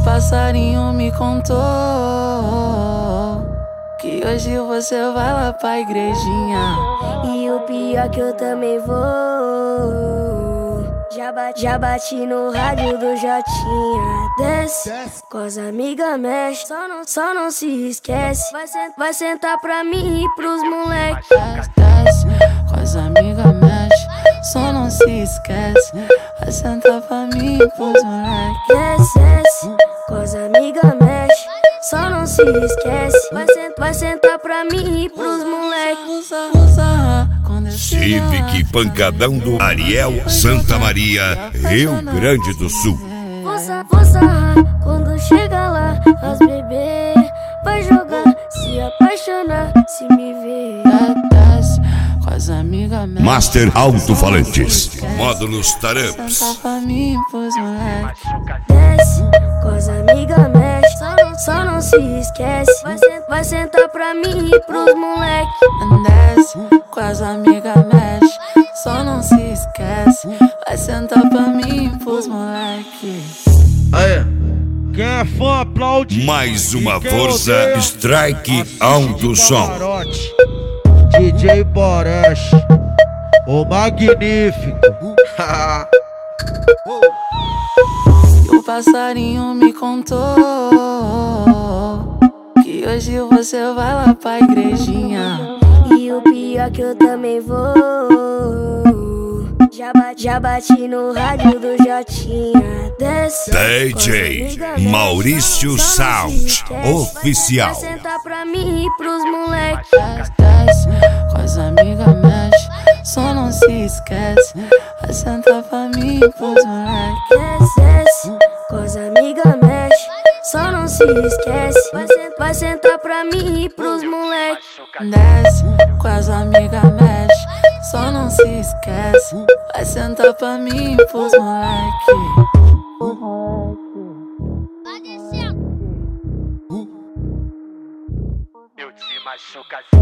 passarinho me contou que hoje você vai lá pra igrejinha. E o pior que eu também vou. Já bati no rádio do Jotinha. Desce, com as amigas mexe. Só não se esquece. Vai sentar pra mim e pros moleque. Desce, com as amigas mexe. Só não se esquece. Vai sentar pra mim e pros moleque. Desce, com as amigas mexe. Só não se esquece. Vai sentar pra mim e pros moleque. Civic Pancadão do Ariel, Santa Maria, Rio Grande do Sul. Vou sarrar quando chega lá. As bebê vai jogar, se apaixonar, se me ver. Desce, com as amigas mexe. Master Alto-Falantes, Módulos Taramps. Senta pra mim e pros moleque. Desce, com as amigas mexe. Só não se esquece. Vai sentar pra mim e pros moleque. Desce, com as amigas mexe. Só não se esquece. Vai sentar pra mim e pros moleque. Aí, quem é fã aplaude. Mais uma Quem força, odeia, Strike assiste Alto de Som. camarote. DJ Boresh, o magnífico. O passarinho me contou que hoje você vai lá pra igrejinha. E o pior que eu também vou. Já bati no rádio do Jotinha. Desce, DJ Maurício Sound Oficial. vai sentar pra mim e pros moleque. Desce, com as amigas mexe. Só não se esquece. Vai sentar pra mim e pros moleque. Desce, com as amigas mexe. Só não se esquece. Vai sentar pra mim e pros moleque. Desce, com as amigas mexe. Só não se esquece. Vai sentar pra mim e pros moleque. Eu te machuco assim.